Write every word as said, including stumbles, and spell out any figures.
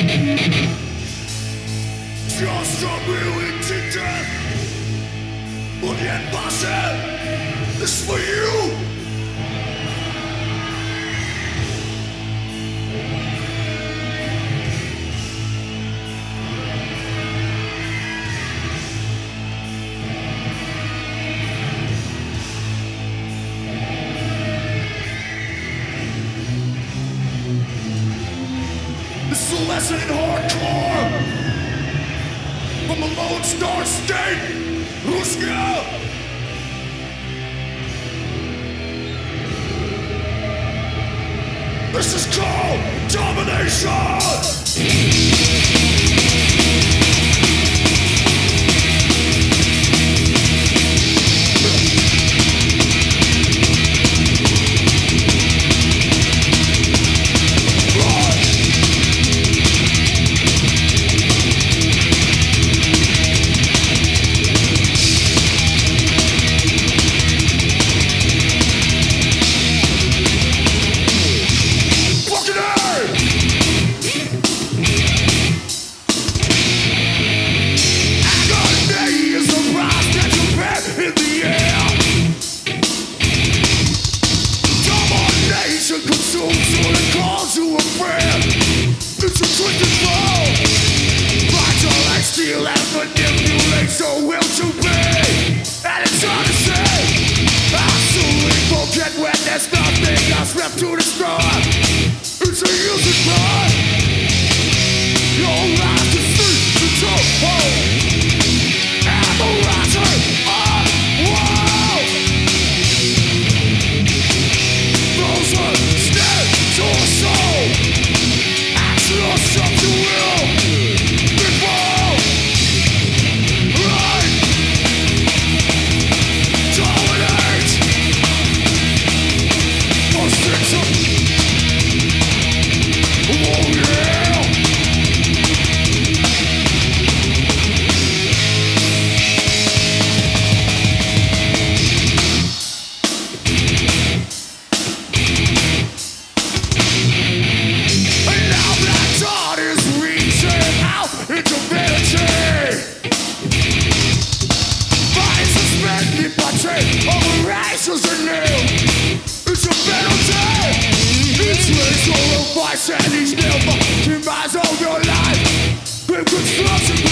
Just a willing to death, but yet passion, this for you. This is a lesson in hardcore from a lone star state, Ruska. This is called domination. So will to be, and it's hard to say. I soon forget when there's nothing else left to destroy. It's a useless cry. Your eyes to see the toe and the rising of wall. Those are dead to a soul. Ask yourself you will before. It's a penalty. It's race or a vice, and each never demise of your life. With construction.